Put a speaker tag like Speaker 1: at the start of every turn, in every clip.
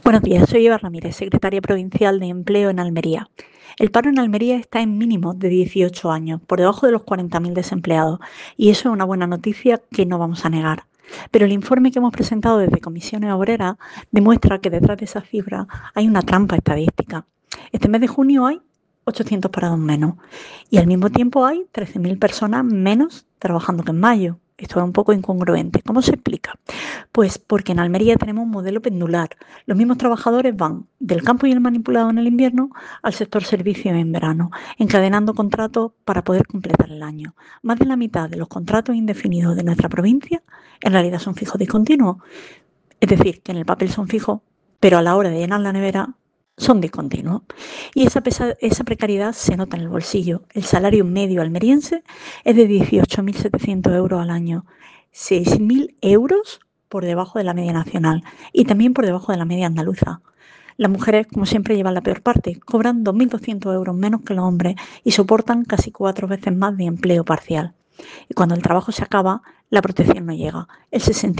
Speaker 1: Buenos días, soy Eva Ramírez, secretaria provincial de Empleo en Almería. El paro en Almería está en mínimos de 18 años, por debajo de los 40.000 desempleados, y eso es una buena noticia que no vamos a negar. Pero el informe que hemos presentado desde Comisiones Obreras demuestra que detrás de esa cifra hay una trampa estadística. Este mes de junio hay 800 parados menos y al mismo tiempo hay 13.000 personas menos trabajando que en mayo. Esto es un poco incongruente. ¿Cómo se explica? Pues porque en Almería tenemos un modelo pendular. Los mismos trabajadores van del campo y el manipulado en el invierno al sector servicios en verano, encadenando contratos para poder completar el año. Más de la mitad de los contratos indefinidos de nuestra provincia en realidad son fijos discontinuos. Es decir, que en el papel son fijos, pero a la hora de llenar la nevera son discontinuos. Y esa precariedad se nota en el bolsillo. El salario medio almeriense es de 18.700 euros al año. 6.000 euros por debajo de la media nacional y también por debajo de la media andaluza. Las mujeres, como siempre, llevan la peor parte, cobran 2.200 euros menos que los hombres y soportan casi 4 veces más de empleo parcial. Y cuando el trabajo se acaba, la protección no llega. El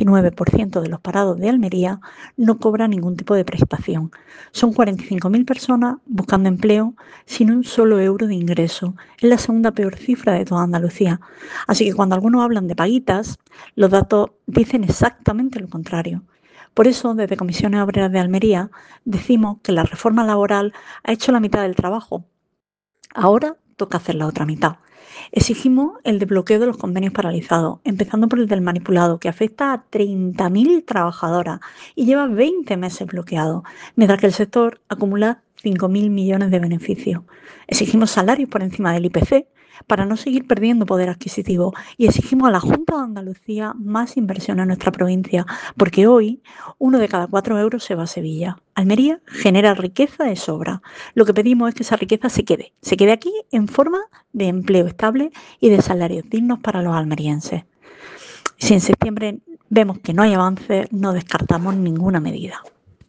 Speaker 1: 69% de los parados de Almería no cobra ningún tipo de prestación. Son 45.000 personas buscando empleo sin un solo euro de ingreso. Es la segunda peor cifra de toda Andalucía. Así que cuando algunos hablan de paguitas, los datos dicen exactamente lo contrario. Por eso, desde Comisiones Obreras de Almería, decimos que la reforma laboral ha hecho la mitad del trabajo. Ahora toca hacer la otra mitad. Exigimos el desbloqueo de los convenios paralizados, empezando por el del manipulado, que afecta a 30.000 trabajadoras y lleva 20 meses bloqueado, mientras que el sector acumula 5.000 millones de beneficios. Exigimos salarios por encima del IPC para no seguir perdiendo poder adquisitivo y exigimos a la Junta de Andalucía más inversión en nuestra provincia, porque hoy 1 de cada 4 euros se va a Sevilla. Almería genera riqueza de sobra. Lo que pedimos es que esa riqueza se quede aquí en forma de empleo estable y de salarios dignos para los almerienses. Si en septiembre vemos que no hay avances, no descartamos ninguna medida.